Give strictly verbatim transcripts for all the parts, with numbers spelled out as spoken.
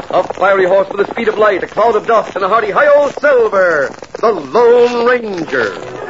A fiery horse with the speed of light, a cloud of dust, and a hearty hi-yo Silver, the Lone Ranger.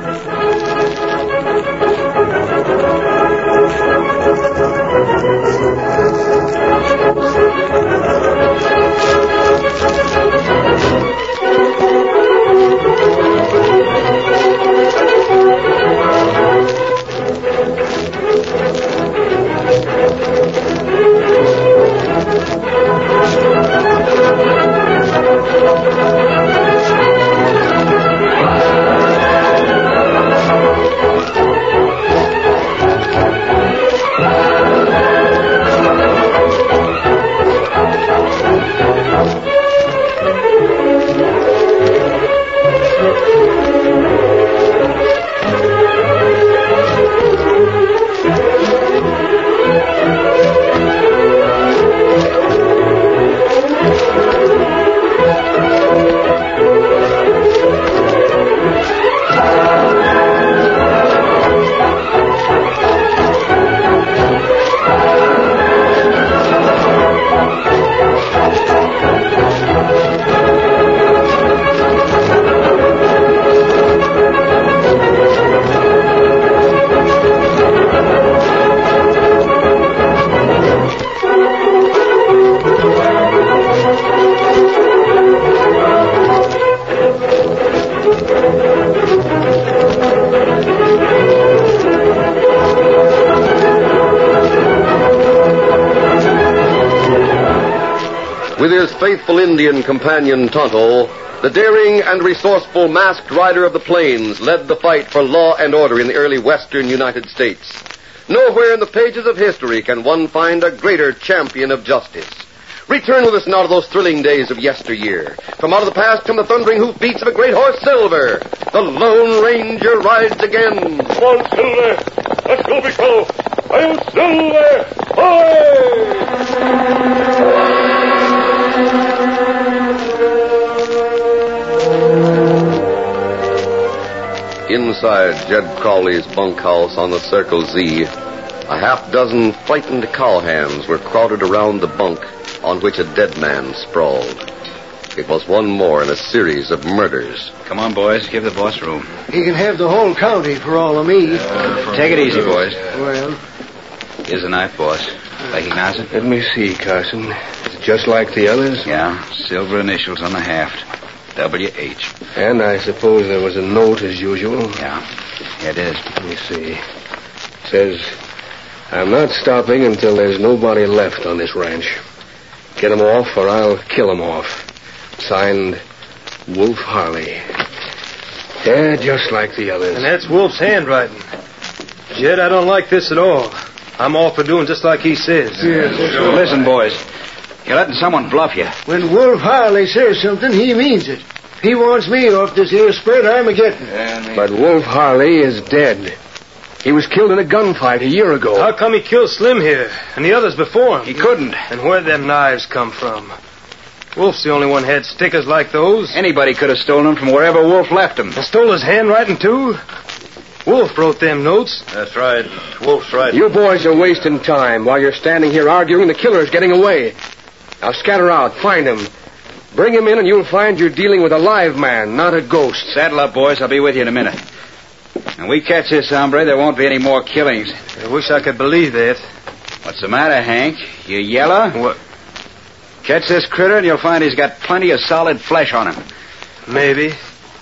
With his faithful Indian companion Tonto, the daring and resourceful masked rider of the plains led the fight for law and order in the early western United States. Nowhere in the pages of history can one find a greater champion of justice. Return with us now to those thrilling days of yesteryear. From out of the past come the thundering hoofbeats of a great horse, Silver. The Lone Ranger rides again. Come on, Silver. Let's go, big fellow. I'm Silver. Away! Inside Jed Crowley's bunkhouse on the Circle Z, a half dozen frightened cowhands were crowded around the bunk on which a dead man sprawled. It was one more in a series of murders. Come on, boys. Give the boss room. He can have the whole county for all of me. Uh, Take it easy, boys. Well, here's the knife, boss. Recognize it? Let me see, Carson. It's just like the others? Yeah. Silver initials on the haft. W H. And I suppose there was a note as usual? Yeah. Here it is. Let me see. It says, I'm not stopping until there's nobody left on this ranch. Get 'em off or I'll kill 'em off. Signed, Wolf Harley. Yeah, just like the others. And that's Wolf's handwriting. Jed, I don't like this at all. I'm all for doing just like he says. Yes, sure. Listen, boys. You're letting someone bluff you. When Wolf Harley says something, he means it. If he wants me off this here spread, I'm a getting. But Wolf Harley is dead. He was killed in a gunfight a year ago. How come he killed Slim here and the others before him? He couldn't. And where'd them knives come from? Wolf's the only one had stickers like those. Anybody could have stolen them from wherever Wolf left them. And stole his handwriting, too? Wolf wrote them notes. That's right. Wolf's right. You boys are wasting time. While you're standing here arguing, the killer's getting away. Now scatter out. Find him. Bring him in and you'll find you're dealing with a live man, not a ghost. Saddle up, boys. I'll be with you in a minute. When we catch this hombre, there won't be any more killings. I wish I could believe that. What's the matter, Hank? You yellow? What? Catch this critter and you'll find he's got plenty of solid flesh on him. Maybe.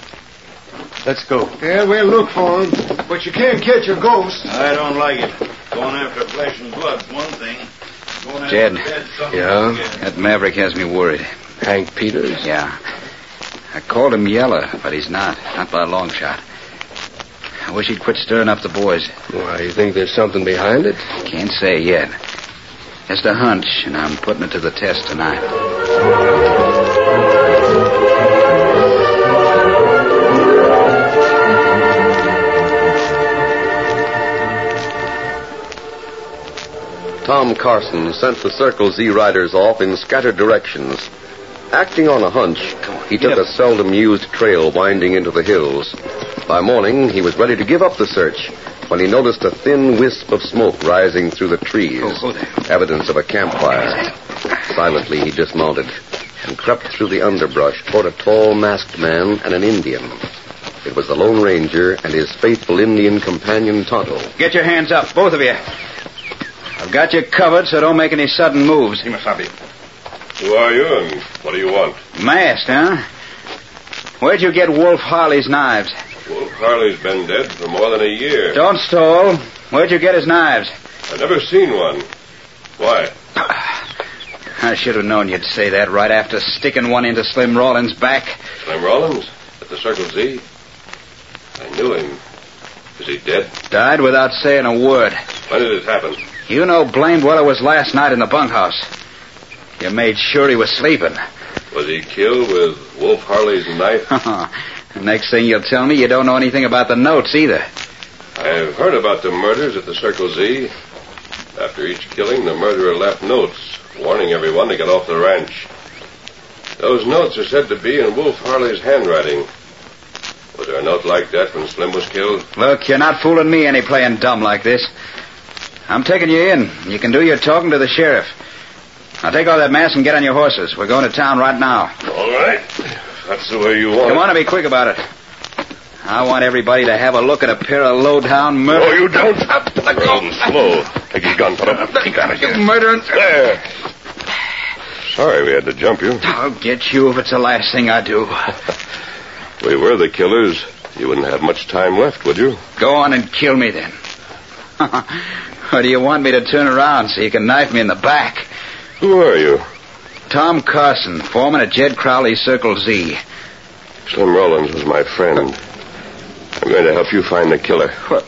Let's go. Yeah, we'll look for him. But you can't catch a ghost. I don't like it. Going after flesh and blood's one thing. Going after Jed. dead, something Yeah? else. That maverick has me worried. Hank Peters? Yeah. I called him Yeller, but he's not. Not by a long shot. I wish he'd quit stirring up the boys. Why, you think there's something behind it? Can't say yet. Just a hunch, and I'm putting it to the test tonight. Tom Carson sent the Circle Z riders off in scattered directions. Acting on a hunch, he took a seldom used trail winding into the hills. By morning, he was ready to give up the search when he noticed a thin wisp of smoke rising through the trees, Oh, oh there. evidence of a campfire. Silently, he dismounted and crept through the underbrush toward a tall, masked man and an Indian. It was the Lone Ranger and his faithful Indian companion, Tonto. Get your hands up, both of you. I've got you covered, so don't make any sudden moves. Kimasabi. Who are you and what do you want? Masked, huh? Where'd you get Wolf Harley's knives? Wolf Harley's been dead for more than a year. Don't stall. Where'd you get his knives? I've never seen one. Why? I should have known you'd say that right after sticking one into Slim Rawlins' back. Slim Rawlins? At the Circle Z? I knew him. Is he dead? Died without saying a word. When did it happen? You know blamed well it was last night in the bunkhouse. You made sure he was sleeping. Was he killed with Wolf Harley's knife? The next thing you'll tell me, you don't know anything about the notes either. I've heard about the murders at the Circle Z. After each killing, the murderer left notes, warning everyone to get off the ranch. Those notes are said to be in Wolf Harley's handwriting. Was there a note like that when Slim was killed? Look, you're not fooling me any playing dumb like this. I'm taking you in. You can do your talking to the sheriff. Now take off that mask and get on your horses. We're going to town right now. All right. That's the way you want Come it. on and be quick about it. I want everybody to have a look at a pair of low-down murderers. No, you don't. Run slow. Take his gun, Tonto. Take out of here. Murdering. There. Sorry we had to jump you. I'll get you if it's the last thing I do. We were the killers. You wouldn't have much time left, would you? Go on and kill me then. Or do you want me to turn around so you can knife me in the back? Who are you? Tom Carson, foreman at Jed Crowley's Circle Z. Slim Rawlins was my friend. I'm going to help you find the killer. What?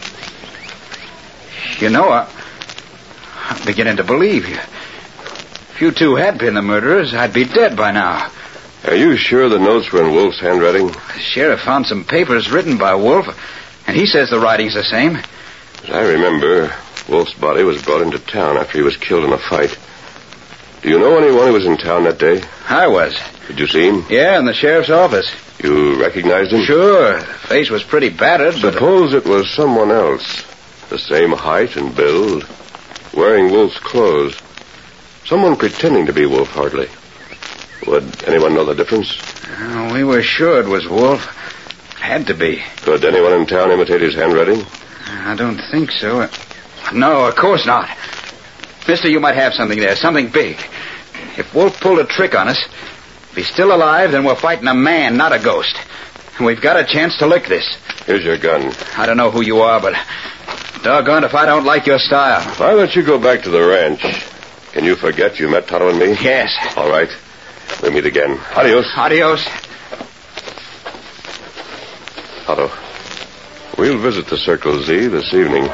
You know, I, I'm beginning to believe you. If you two had been the murderers, I'd be dead by now. Are you sure the notes were in Wolf's handwriting? The sheriff found some papers written by Wolf, and he says the writing's the same. As I remember, Wolf's body was brought into town after he was killed in a fight. Do you know anyone who was in town that day? I was. Did you see him? Yeah, in the sheriff's office. You recognized him? Sure. The face was pretty battered, but... Suppose it was someone else. The same height and build. Wearing Wolf's clothes. Someone pretending to be Wolf Harley. Would anyone know the difference? Uh, we were sure it was Wolf. Had to be. Could anyone in town imitate his handwriting? I don't think so. No, of course not. Mister, you might have something there, something big. If Wolf pulled a trick on us, if he's still alive, then we're fighting a man, not a ghost. And we've got a chance to lick this. Here's your gun. I don't know who you are, but doggone if I don't like your style. If I let you go back to the ranch, can you forget you met Tonto and me? Yes. All right. We'll meet again. Adios. Adios. Tonto, we'll visit the Circle Z this evening.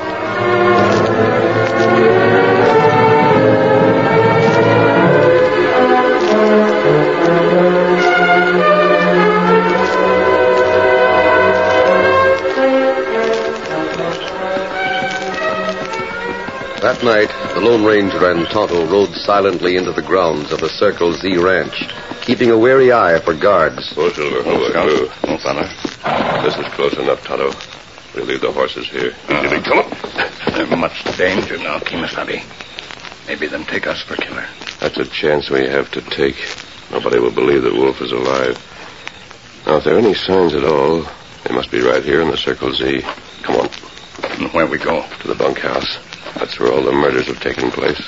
That night, the Lone Ranger and Tonto rode silently into the grounds of the Circle Z ranch, keeping a wary eye for guards. Oh, Silver. Oh, Scout. Oh, fella. This is close enough, Tonto. We'll leave the horses here. Uh, Did we kill them? There's much danger now, Kimasabi. Maybe them take us for killer. That's a chance we have to take. Nobody will believe that Wolf is alive. Now, if there are any signs at all, they must be right here in the Circle Z. Come on. And where we go? To the bunkhouse. That's where all the murders have taken place.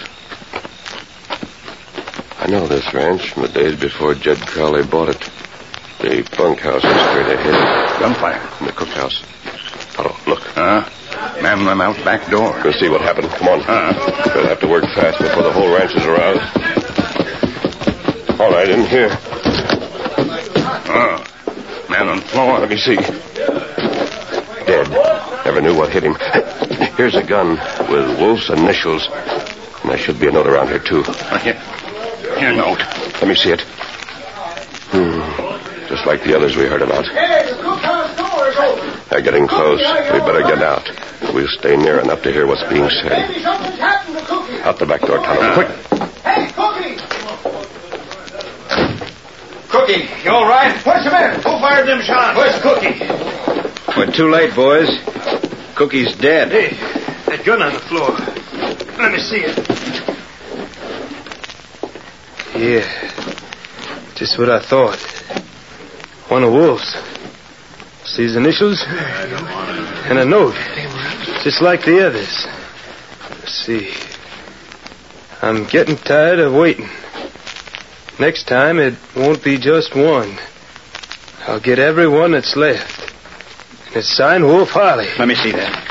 I know this ranch from the days before Jed Crowley bought it. The bunkhouse is straight ahead. Gunfire. In the cookhouse. Tonto, look. Huh? Man them out back door. We'll see what happened. Come on. Uh-huh. We'll have to work fast before the whole ranch is aroused. All right, in here. Oh. Man on floor. Let me see. Dead. Never knew what hit him. Here's a gun with Wolf's initials. And there should be a note around here, too. Uh, here. Here, note. Let me see it. Hmm. Just like the others we heard about. Hey, the cookhouse door is open. They're getting close. We better get out. We'll stay near enough to hear what's being said. Maybe something's happened to Cookie. Out the back door, Tonto. Quick. Hey, Cookie! Cookie, you all right? What's the matter? Who fired them shots? Where's Cookie? We're too late, boys. Cookie's dead. Hey, that gun on the floor. Let me see it. Yeah. Just what I thought. One of Wolf's. See his initials? And a note. Just like the others. Let's see. I'm getting tired of waiting. Next time it won't be just one. I'll get every one that's left. And it's signed Wolf Harley. Let me see that.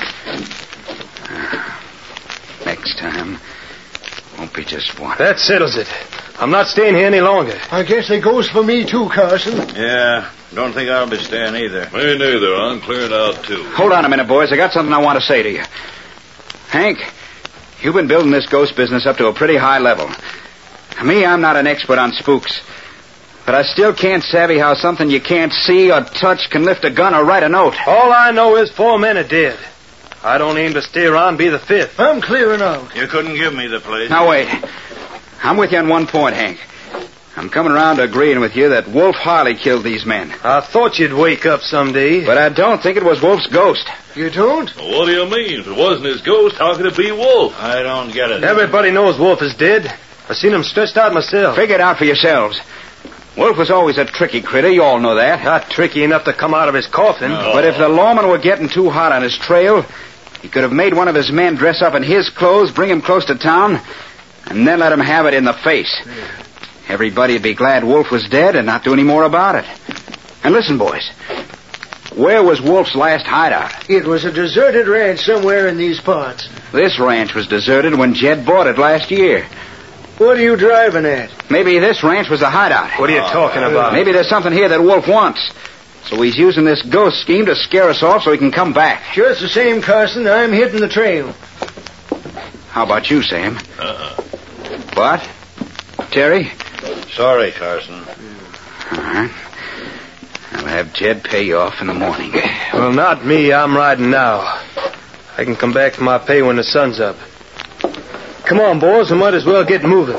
Next time, won't be just one. That settles it. I'm not staying here any longer. I guess it goes for me too, Carson. Yeah, don't think I'll be staying either. Me neither. I'm clearing out, too. Hold on a minute, boys. I got something I want to say to you. Hank, you've been building this ghost business up to a pretty high level. Me, I'm not an expert on spooks. But I still can't savvy how something you can't see or touch can lift a gun or write a note. All I know is four men are dead. I don't aim to stay around and be the fifth. I'm clearing out. You couldn't give me the place. Now, wait. I'm with you on one point, Hank. I'm coming around to agreeing with you that Wolf Harley killed these men. I thought you'd wake up someday. But I don't think it was Wolf's ghost. You don't? Well, what do you mean? If it wasn't his ghost, how could it be Wolf? I don't get it. Everybody knows Wolf is dead. I seen him stretched out myself. Figure it out for yourselves. Wolf was always a tricky critter. You all know that. Not tricky enough to come out of his coffin. No. But if the lawmen were getting too hot on his trail, he could have made one of his men dress up in his clothes, bring him close to town, and then let him have it in the face. Everybody would be glad Wolf was dead and not do any more about it. And listen, boys. Where was Wolf's last hideout? It was a deserted ranch somewhere in these parts. This ranch was deserted when Jed bought it last year. What are you driving at? Maybe this ranch was the hideout. What are you talking about? Maybe there's something here that Wolf wants. So he's using this ghost scheme to scare us off so he can come back. Just the same, Carson, I'm hitting the trail. How about you, Sam? Uh-uh. What? Terry? Sorry, Carson. All right. I'll have Jed pay you off in the morning. Well, not me. I'm riding now. I can come back for my pay when the sun's up. Come on, boys. We might as well get moving.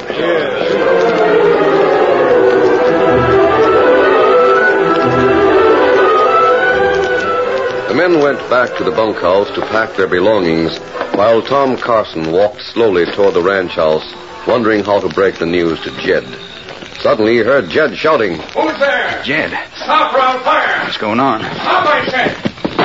The men went back to the bunkhouse to pack their belongings, while Tom Carson walked slowly toward the ranch house, wondering how to break the news to Jed. Suddenly he heard Jed shouting. Who's there? Jed, Stop or I'll fire. what's going on? Stop, I said.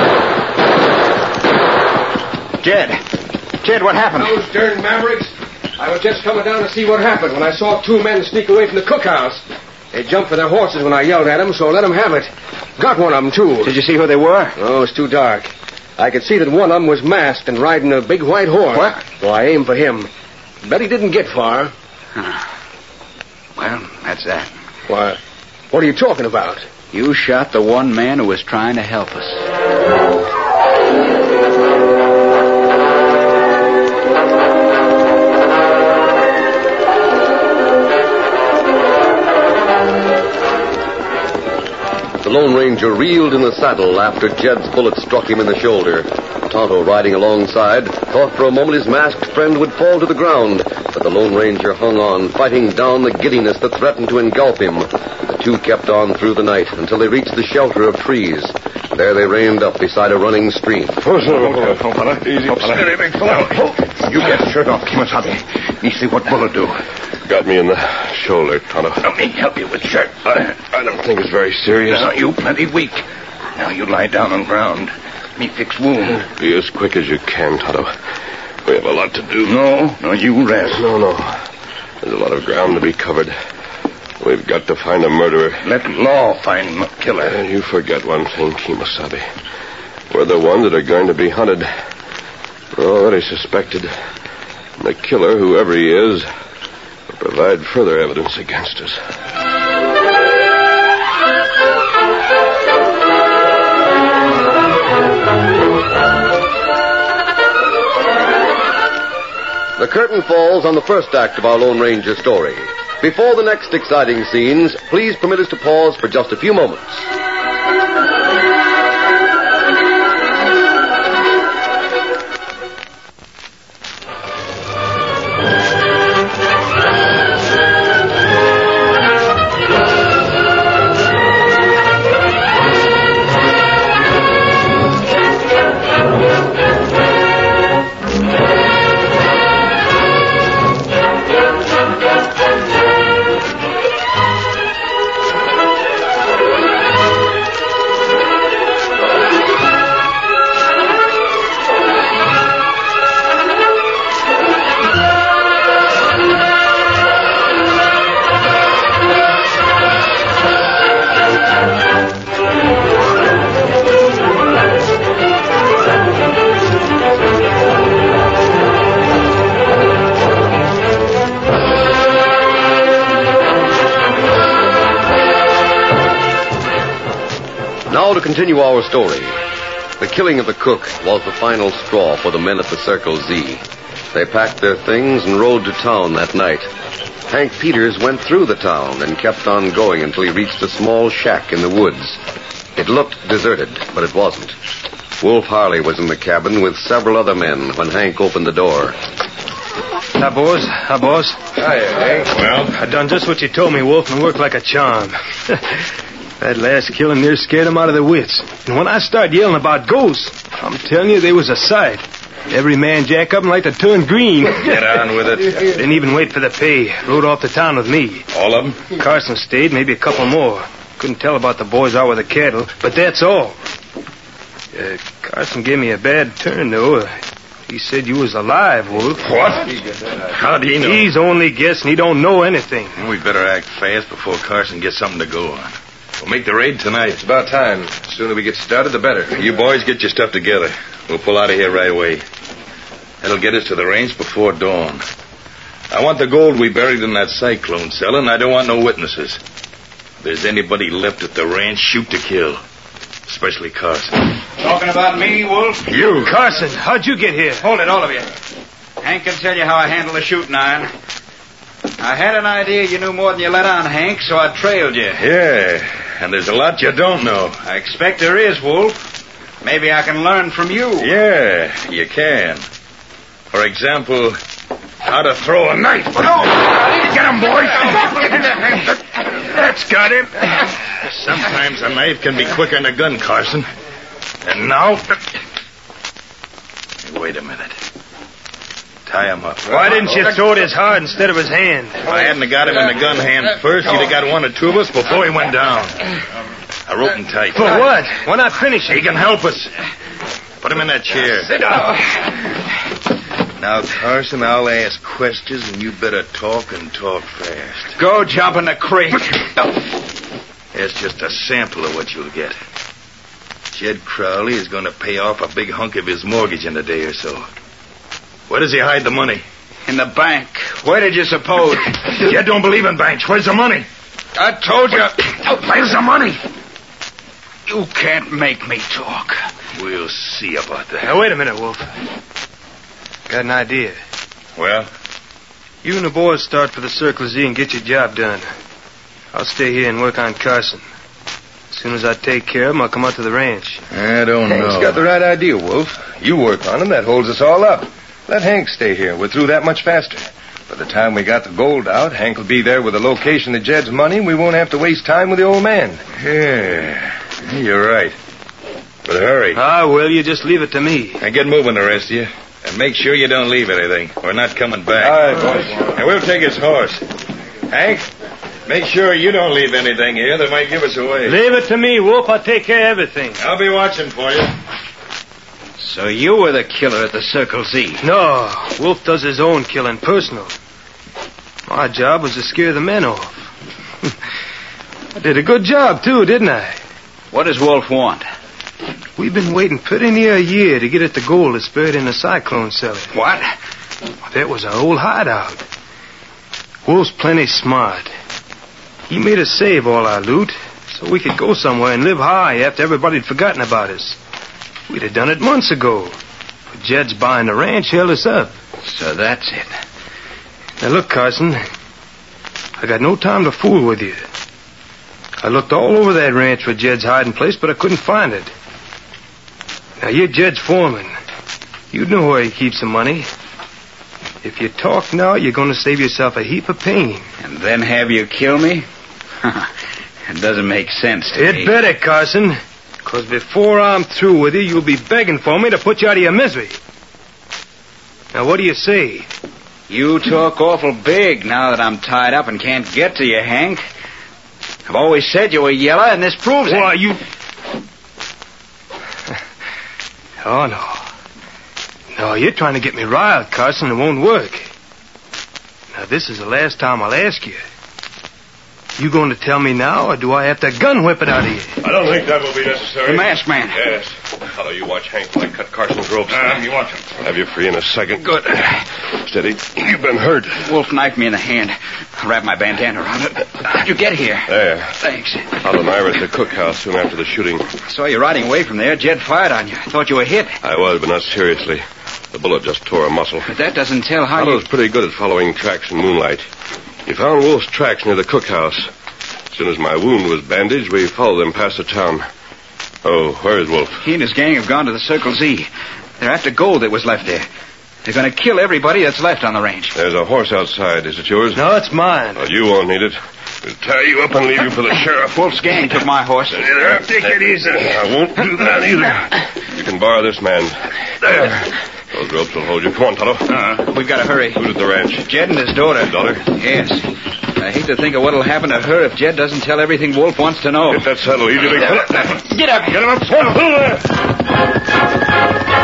Jed! Jed, what happened? Those darn mavericks. I was just coming down to see what happened when I saw two men sneak away from the cookhouse. They jumped for their horses when I yelled at them, so I let them have it. Got one of them, too. Did you see who they were? Oh, it's too dark. I could see that one of them was masked and riding a big white horse. What? So I aimed for him. Bet he didn't get far. Well, that's that. Why, what are you talking about? You shot the one man who was trying to help us. The Lone Ranger reeled in the saddle after Jed's bullet struck him in the shoulder. Tonto, riding alongside, thought for a moment his masked friend would fall to the ground, but the Lone Ranger hung on, fighting down the giddiness that threatened to engulf him. The two kept on through the night until they reached the shelter of trees. There they reined up beside a running stream. Oh, fella. Easy, fella. Steady, big fella. You get the shirt off, Kimasabi. Me see what bullet do. Got me in the shoulder, Tonto. Let me help you with shirt. I, I don't think it's very serious. Now, you plenty weak. Now you lie down on ground. Me fix wound. Be as quick as you can, Tonto. We have a lot to do. No, no, you rest. No, no. There's a lot of ground to be covered. We've got to find a murderer. Let law find the killer. And you forget one thing, Kimasabi. We're the ones that are going to be hunted. We're already suspected. And the killer, whoever he is, will provide further evidence against us. The curtain falls on the first act of our Lone Ranger story. Before the next exciting scenes, please permit us to pause for just a few moments. Now to continue our story. The killing of the cook was the final straw for the men at the Circle Z. They packed their things and rode to town that night. Hank Peters went through the town and kept on going until he reached a small shack in the woods. It looked deserted, but it wasn't. Wolf Harley was in the cabin with several other men when Hank opened the door. Hi, boys. Hi, boss. Hiya, Hank. Well, I done just what you told me, Wolf, and worked like a charm. That last killing near scared them out of their wits. And when I started yelling about ghosts, I'm telling you, they was a sight. Every man jack up and like to turn green. Get on with it. Didn't even wait for the pay. Rode off to town with me. All of them? Carson stayed, maybe a couple more. Couldn't tell about the boys out with the cattle, but that's all. Uh, Carson gave me a bad turn, though. Uh, he said you was alive, Wolf. What? How do you know? He's only guessing. He don't know anything. We better act fast before Carson gets something to go on. We'll make the raid tonight. It's about time. The sooner we get started, the better. You boys get your stuff together. We'll pull out of here right away. That'll get us to the range before dawn. I want the gold we buried in that cyclone cellar, and I don't want no witnesses. If there's anybody left at the ranch, shoot to kill. Especially Carson. Talking about me, Wolf? You. Carson, how'd you get here? Hold it, all of you. Hank can tell you how I handle the shooting iron. I had an idea you knew more than you let on, Hank, so I trailed you. Yeah, and there's a lot you don't know. I expect there is, Wolf. Maybe I can learn from you. Yeah, you can. For example, how to throw a knife. No! Get him, boys! That's got him. Sometimes a knife can be quicker than a gun, Carson. And now... Hey, wait a minute. Tie him up. Why didn't you throw it his hard instead of his hand? If I hadn't got him in the gun hand first, he'd have got one or two of us before he went down. I rope him tight. For what? Why not finish it? He can help us. Put him in that chair. Sit down. Now, Carson, I'll ask questions, and you better talk and talk fast. Go jump in the creek. That's just a sample of what you'll get. Jed Crowley is going to pay off a big hunk of his mortgage in a day or so. Where does he hide the money? In the bank. Where did you suppose? Jed don't believe in banks. Where's the money? I told you. Where's the money? You can't make me talk. We'll see about that. Now, wait a minute, Wolf. Got an idea. Well? You and the boys start for the Circle Z and get your job done. I'll stay here and work on Carson. As soon as I take care of him, I'll come out to the ranch. I don't know. Hank's got the right idea, Wolf. You work on him, that holds us all up. Let Hank stay here. We're through that much faster. By the time we got the gold out, Hank will be there with the location of Jed's money, and we won't have to waste time with the old man. Yeah, you're right. But hurry. Ah, well, you just leave it to me. And get moving, the rest of you. And make sure you don't leave anything. We're not coming back. All right, boys. And we'll take his horse. Hank, make sure you don't leave anything here that might give us away. Leave it to me, Wolf. I'll take care of everything. I'll be watching for you. So you were the killer at the Circle Z? No, Wolf does his own killing personal. My job was to scare the men off. I did a good job, too, didn't I? What does Wolf want? We've been waiting pretty near a year to get at the gold that's buried in the cyclone cellar. What? That was our old hideout. Wolf's plenty smart. He made us save all our loot so we could go somewhere and live high after everybody had forgotten about us. We'd have done it months ago. But Jed's buying the ranch held us up. So that's it. Now look, Carson. I got no time to fool with you. I looked all over that ranch for Jed's hiding place, but I couldn't find it. Now, you're Jed's foreman. You know where he keeps the money. If you talk now, you're going to save yourself a heap of pain. And then have you kill me? It doesn't make sense to It me. It better, Carson. Because before I'm through with you, you'll be begging for me to put you out of your misery. Now, what do you say? You talk awful big now that I'm tied up and can't get to you, Hank. I've always said you were yeller, and this proves it. Why, you... Oh, no. No, you're trying to get me riled, Carson. It won't work. Now, this is the last time I'll ask you. You going to tell me now, or do I have to gun whip it out of you? I don't think that will be necessary. The masked man. Yes. Hello, you watch Hank while I cut Carson's ropes. Uh, you watch him. Have you free in a second. Good. Steady. You've been hurt. Wolf knifed me in the hand. I'll wrap my bandana around it. How'd you get here? There. Thanks. Out and I were at the cookhouse soon after the shooting. I saw you riding away from there. Jed fired on you. I thought you were hit. I was, but not seriously. The bullet just tore a muscle. But that doesn't tell how Otto you... was pretty good at following tracks in moonlight. He found Wolf's tracks near the cookhouse. As soon as my wound was bandaged, we followed them past the town. Oh, where is Wolf? He and his gang have gone to the Circle Z. They're after gold that was left there. They're going to kill everybody that's left on the range. There's a horse outside. Is it yours? No, it's mine. Well, you won't need it. We'll tie you up and leave you for the sheriff. Wolf's gang took my horse. There, take it easy. I won't do that either. You can borrow this man. There. Those ropes will hold you. Come on, Tonto. Uh, we've got to hurry. Who's at the ranch? Jed and his daughter. His daughter? Yes. I hate to think of what'll happen to her if Jed doesn't tell everything Wolf wants to know. Get that saddle easy, big fella. Get up. Get him up. Hold there.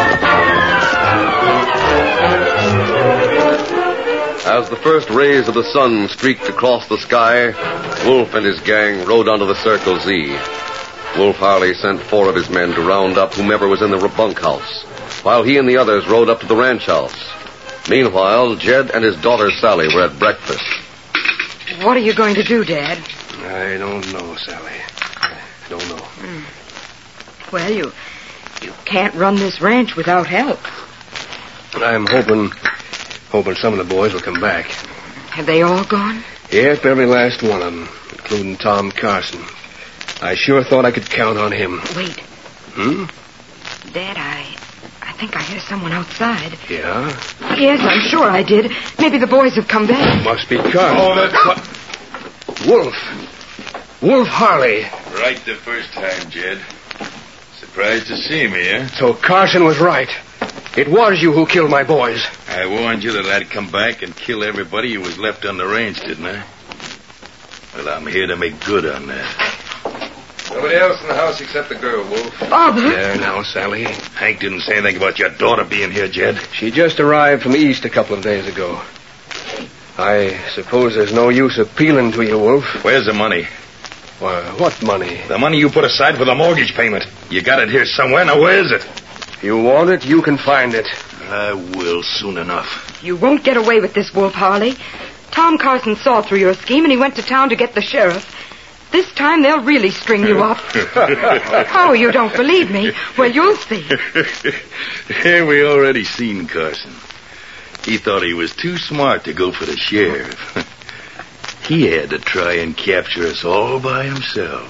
As the first rays of the sun streaked across the sky, Wolf and his gang rode onto the Circle Z. Wolf Harley sent four of his men to round up whomever was in the bunkhouse, while he and the others rode up to the ranch house. Meanwhile, Jed and his daughter Sally were at breakfast. What are you going to do, Dad? I don't know, Sally. I don't know. Mm. Well, you you can't run this ranch without help. I'm hoping, hoping some of the boys will come back. Have they all gone? Yep, every last one of them, including Tom Carson. I sure thought I could count on him. Wait. Hmm? Dad, I... I think I hear someone outside. Yeah? Yes, I'm sure I did. Maybe the boys have come back. Must be Carson. Oh, that's... Wolf. Wolf Harley. Right the first time, Jed. Surprised to see me, eh? So Carson was right. It was you who killed my boys. I warned you that I'd come back and kill everybody who was left on the range, didn't I? Well, I'm here to make good on that. Nobody else in the house except the girl, Wolf. Father! There now, Sally. Hank didn't say anything about your daughter being here, Jed. She just arrived from the east a couple of days ago. I suppose there's no use appealing to you, Wolf. Where's the money? Why, what money? The money you put aside for the mortgage payment. You got it here somewhere. Now, where is it? If you want it, you can find it. I will soon enough. You won't get away with this, Wolf Harley. Tom Carson saw through your scheme, and he went to town to get the sheriff. This time they'll really string you up. Oh, you don't believe me? Well, you'll see. Yeah, we already seen Carson. He thought he was too smart to go for the sheriff. He had to try and capture us all by himself.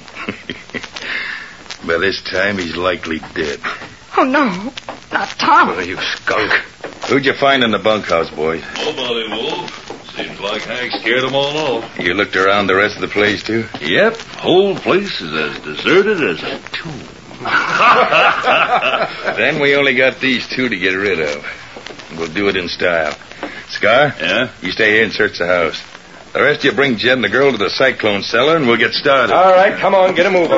By this time, he's likely dead. Oh, no. Not Tom. Oh, you skunk. Who'd you find in the bunkhouse, boys? Nobody, Wolf. Seems like Hank scared them all off. You looked around the rest of the place, too? Yep. Whole place is as deserted as a tomb. Then we only got these two to get rid of. We'll do it in style. Scar? Yeah? You stay here and search the house. The rest of you bring Jed and the girl to the cyclone cellar, and we'll get started. All right, come on, get a move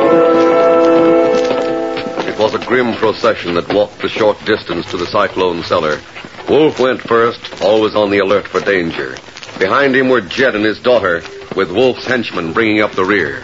on. It was a grim procession that walked the short distance to the cyclone cellar. Wolf went first, always on the alert for danger. Behind him were Jed and his daughter, with Wolf's henchmen bringing up the rear.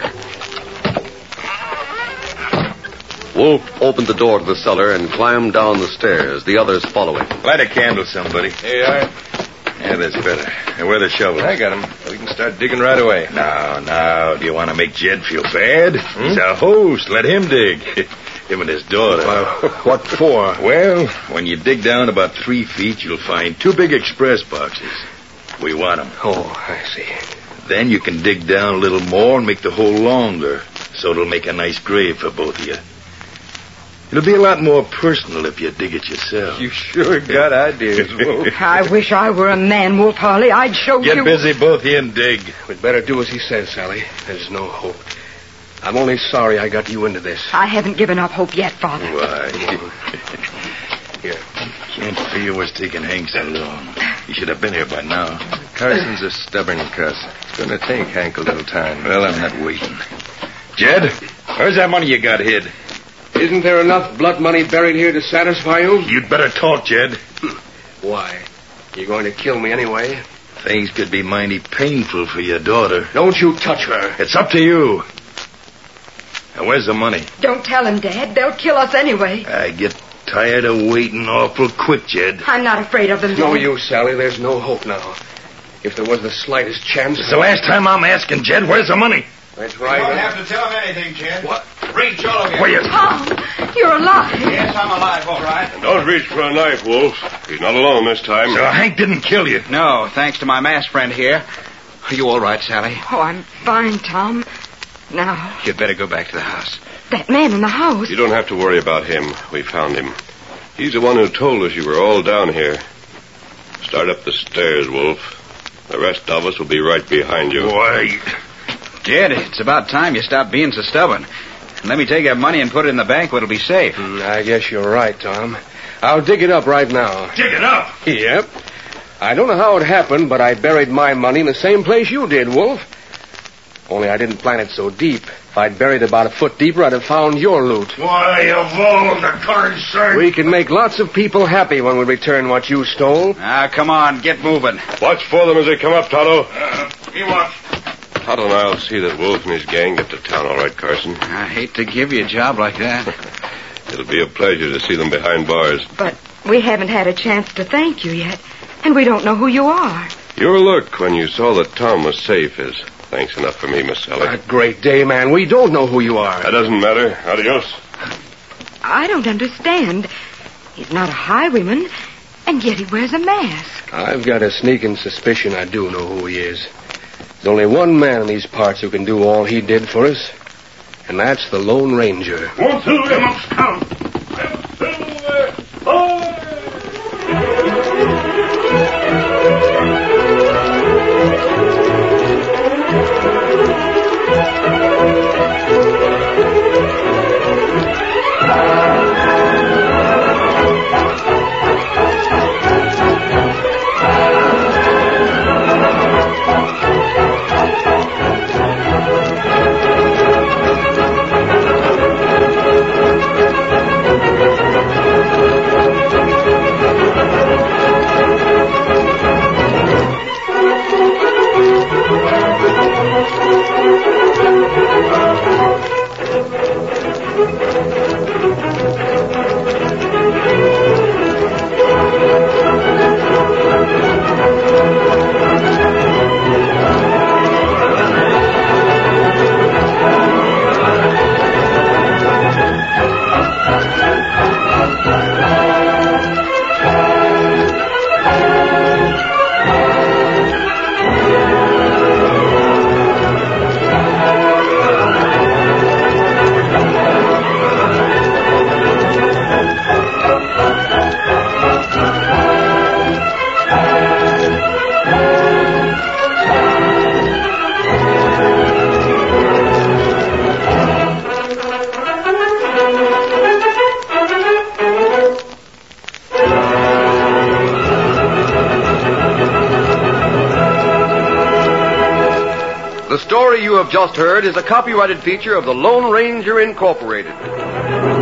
Wolf opened the door to the cellar and climbed down the stairs, the others following. Light a candle, somebody. Here you are. Yeah, that's better. And where are the shovels? I got him. We can start digging right away. Now, now, do you want to make Jed feel bad? Hmm? He's a host. Let him dig. Him and his daughter. Well, what for? Well, when you dig down about three feet, you'll find two big express boxes. We want them. Oh, I see. Then you can dig down a little more and make the hole longer, so it'll make a nice grave for both of you. It'll be a lot more personal if you dig it yourself. You sure got ideas, Wolf. I wish I were a man, Wolf Harley. I'd show Get you... Get busy, both of you, and dig. We'd better do as he says, Sally. There's no hope. I'm only sorry I got you into this. I haven't given up hope yet, Father. Why? Here. Can't figure what's taking Hank so long. He should have been here by now. Carson's a stubborn cuss. It's going to take Hank a little time. Well, I'm not waiting. Jed, where's that money you got hid? Isn't there enough blood money buried here to satisfy you? You'd better talk, Jed. Why? You're going to kill me anyway? Things could be mighty painful for your daughter. Don't you touch her. It's up to you. Now, where's the money? Don't tell him, Dad. They'll kill us anyway. I get tired of waiting awful quick, Jed. I'm not afraid of them, Dad. No use, Sally. There's no hope now. if there was the slightest chance. It's the last time I'm asking, Jed. Where's the money? That's You right. don't huh? have to tell him anything, Jed. What? Reach all of you. Where you... Tom, you're alive. Yes, I'm alive, all right. Don't reach for a knife, Wolf. He's not alone this time. So Hank didn't kill you. No, thanks to my masked friend here. Are you all right, Sally? Oh, I'm fine, Tom. Now, You'd better go back to the house. that man in the house. You don't have to worry about him. We found him. He's the one who told us you were all down here. Start up the stairs, Wolf. The rest of us will be right behind you. Why... Jed, it's about time you stopped being so stubborn. Let me take that money and put it in the bank where it'll be safe. Mm, I guess you're right, Tom. I'll dig it up right now. Dig it up. Yep. I don't know how it happened, but I buried my money in the same place you did, Wolf. Only I didn't plant it so deep. If I'd buried it about a foot deeper, I'd have found your loot. Why, of all the concern... We can make lots of people happy when we return what you stole. Ah, come on, get moving. Watch for them as they come up, Tonto. Uh, you watch. Tonto and I'll see that Wolf and his gang get to town all right, Carson. I hate to give you a job like that. It'll be a pleasure to see them behind bars. But we haven't had a chance to thank you yet, and we don't know who you are. Your look when you saw that Tom was safe is thanks enough for me, Miss Sally. A great day, man. We don't know who you are. That doesn't matter. Adios. I don't understand. He's not a highwayman, and yet he wears a mask. I've got a sneaking suspicion I do know who he is. There's only one man in these parts who can do all he did for us, and that's the Lone Ranger. One, two, them uptown. The story you have just heard is a copyrighted feature of the Lone Ranger Incorporated.